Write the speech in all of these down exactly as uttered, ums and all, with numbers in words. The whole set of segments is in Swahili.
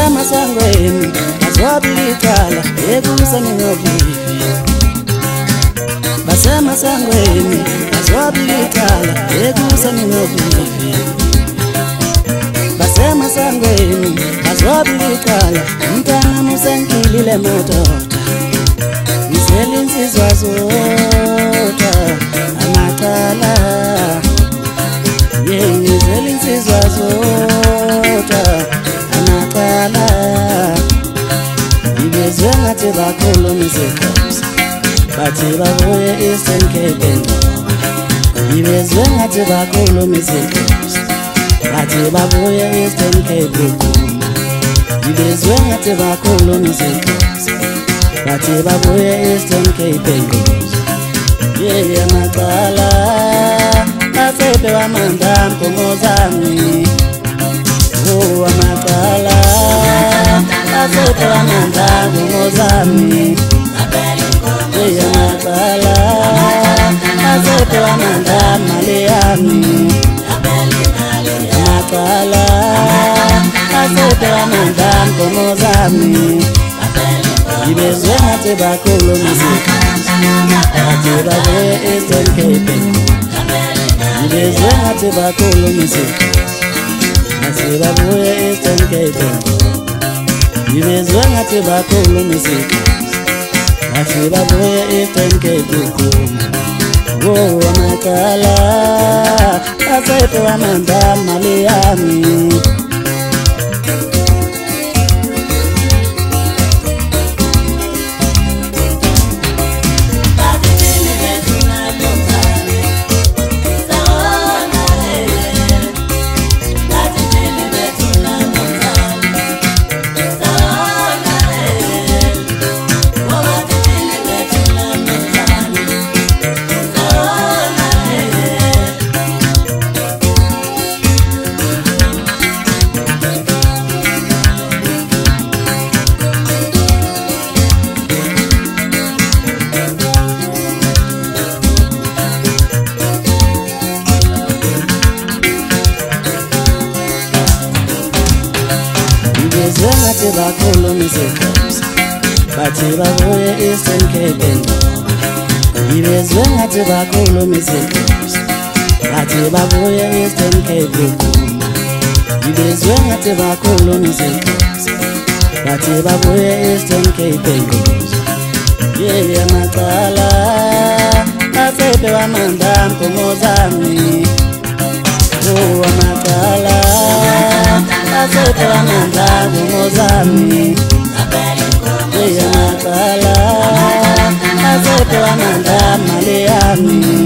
basemasangweni bazobikala ekuseni ngovivi basemasangweni bazobikala ekuseni ngovivi basemasangweni bazobikala umntana musenkilile madoda Insizwa zodwa amacala yengizela insizwa zodwa amacala ibezwe ngathi bakhuluma isiXhosa bathi babuye Eastern Cape ibezwe ngathi bakhuluma isiXhosa bathi babuye Eastern Cape ibezwe ngathi bakhuluma isiXhosa bathi babuye Eastern Cape yeah amacala asepe wamanda mkomozami oh amacala asepe wamanda mkomozami yeah amacala asepe wamanda maliami amacala asepe wamanda mkomozami ibezwe ngathi bakhuluma isiXhosa bathi babuye Eastern Cape ibezwe ngathi bakhuluma isiXhosa bathi babuye Eastern Cape ibezwe ngathi bakhuluma isiXhosa bathi babuye Eastern Cape oh amacala asepe wamanda maliami Ngathi bakhuluma isiXhosa bathi babuye Eastern Cape ibezwe ngathi bakhuluma isiXhosa bathi babuye Eastern Cape ibezwe ngathi bakhuluma isiXhosa bathi babuye Eastern Cape yeah amacala asepe wamanda mkomozami oh amacala asepe wamanda mkomozami yeah amacala asepe wamanda maliami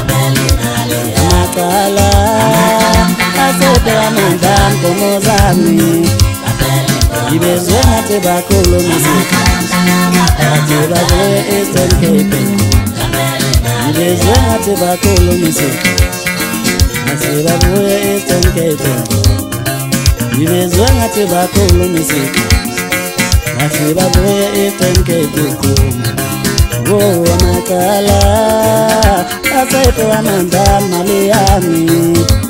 amacala asepe wamanda mkomozami ibezwe ngathi bakhuluma isiXhosa bathi babuye Eastern Cape ibezwe ngathi bakhuluma isiXhosa bathi babuye Eastern Cape ibezwe ngathi bakhuluma isiXhosa bathi babuye Eastern Cape oh amacala asepe wamanda maliami